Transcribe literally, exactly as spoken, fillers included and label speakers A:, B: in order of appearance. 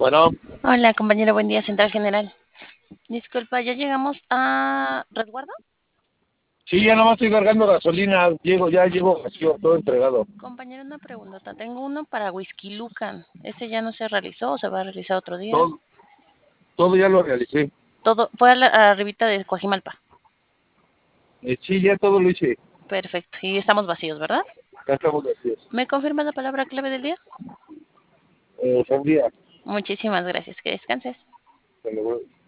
A: Bueno,
B: Hola, compañero, buen día, Central General. Disculpa, ¿ya llegamos a Resguardo?
A: sí, ya nomás estoy cargando gasolina. Llego, ya llevo vacío, todo entregado.
B: Compañero, una preguntota. Tengo uno para Whisky Lucan. ¿Ese ya no se realizó o se va a realizar otro día?
A: Todo, todo ya lo realicé.
B: Todo, fue a la a arribita de Coajimalpa.
A: Eh, sí, ya todo lo hice.
B: Perfecto. Y estamos vacíos, ¿verdad?
A: Ya estamos vacíos.
B: ¿Me confirma la palabra clave del día?
A: Eh, sandía.
B: Muchísimas gracias. Que descanses.
A: Se lo voy-